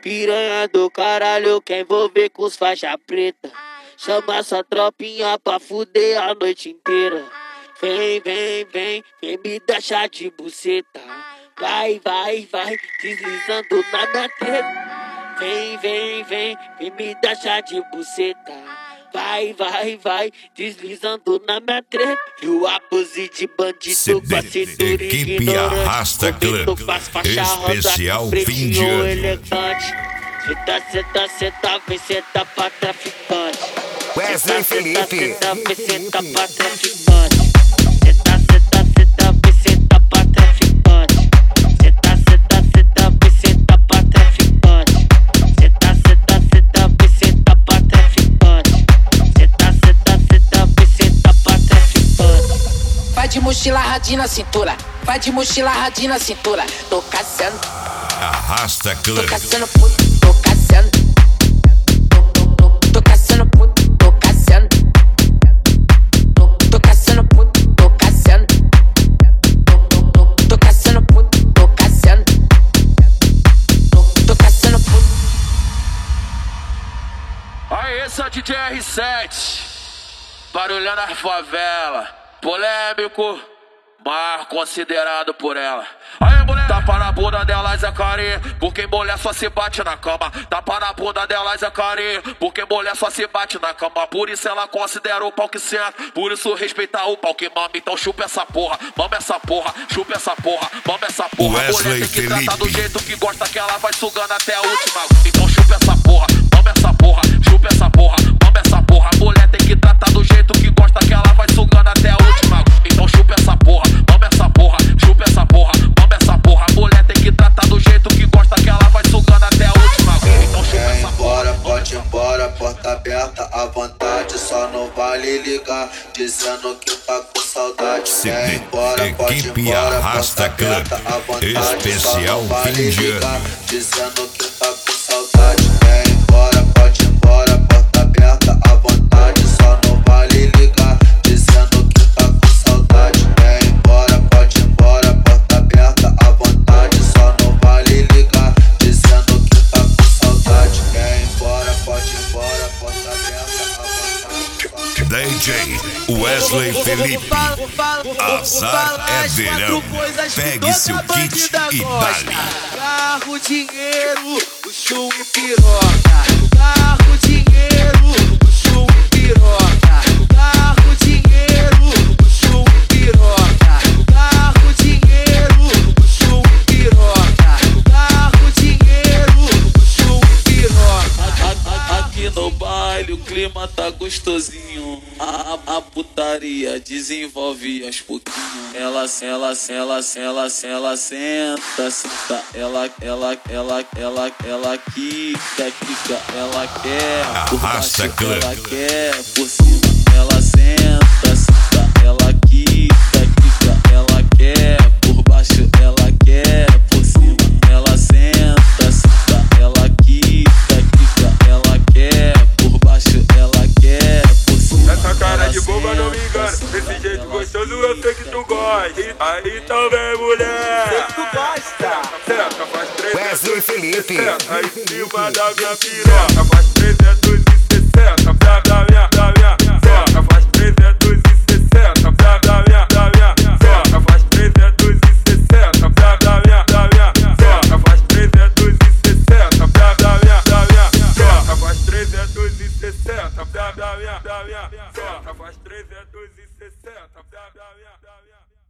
Piranha do caralho, quer envolver com os faixa preta. Chama essa tropinha pra fuder a noite inteira. Vem, vem, vem, vem me deixar de buceta. Vai, vai, vai, deslizando na minha treta. Vem, vem, vem, vem me deixar de buceta. Vai, vai, vai, deslizando na minha treta. E o abuso de bandido com a cintura Equipe Arrasta Clã, especial fim de ano. Elegante. Cê tá, vem cê tá pra traficante. Wesley Felipe. Cê tá, vem cê tá pra traficante. Cê tá, vem cê tá pra traficante. Cê tá, vem cê tá pra traficante. Cê tá, vem cê tá pra traficante. Cê tá, vem cê tá pra traficante. Vai de mochila radinha na cintura. Vai de mochila radinha na cintura. Tô caçando. Arrasta Clã. Tô caçando puto. Tô caçando. Tô caçando puto. Tô caçando. Tô caçando puto. Tô caçando. Tô caçando puto. Tô caçando. Tô caçando puto. Aí, esse é o DJ R7, barulhando a favela, polêmico, mas considerado por ela. Aí, mulher, tapa na bunda dela, Zé Carinho, porque mulher só se bate na cama. Tapa na bunda dela, Zé Carinho, porque mulher só se bate na cama. Por isso ela considera o pau que senta, por isso respeita o pau que mama. Então chupa essa porra, mama essa porra, chupa essa porra, mama essa porra. Wesley Mulher tem que tratar do Felipe. jeito que gosta, que ela vai sugando até a última. Então chupa essa porra, mama essa porra, chupa essa porra, mama essa porra. Mulher tem que tratar do jeito que gosta, que ela vai sugando até a última. Então chupa essa porra, mama essa porra, chupa essa porra, mama essa porra. Mulher tem que tratar do jeito que gosta, que ela vai sugando até a última. Então chupa Quer ir essa porra. embora, pode ir embora, porta aberta à vontade, só não vale ligar, dizendo que tá com saudade. Quer ir embora, pode ir Equipe embora, Arrasta porta Clã, aberta à vontade, só especial não vale fim de ligar, ano. dizendo que tá com saudade. Quer ir embora, pode ir embora, porta aberta à vontade, só não vale ligar, dizendo que tá com saudade. Quer ir embora, pode ir embora, porta aberta à vontade, só não vale ligar, dizendo que tá com saudade. Quer ir embora, pode ir embora, porta aberta à vontade. DJ Wesley Felipe. Azar é verão. Pegue seu kit e dale. Carro, dinheiro, luxo e piroca. Carro, dinheiro, luxo e piroca. Carro, dinheiro, luxo e piroca. Carro, dinheiro, luxo e piroca. Carro, dinheiro, luxo e piroca. Aqui no baile o clima tá gostosinho. A putaria desenvolve aos pouquinhos. Ela senta, senta. Ela quica, ela quer. Por Arrasta baixo Clã. ela quer, por cima ela senta. Ela quica, ela quer. Por baixo ela quer, por cima ela senta. Ela quica, ela quer. Por baixo ela quer, por cima. Essa cara de boba não me ela engana. senta. Desse jeito gostoso eu sei que tu gosta. Aí também, mulher. Sei que tu gosta. Senta, faz 360. Wesley Felipe. Senta aí em cima da minha piroca. Faz 360. Da minha. Senta, faz 360. Da minha. Senta, faz 360. Da minha. Senta, faz 360. Da minha. Senta, faz 360. Da minha. Senta, faz 360. Da minha.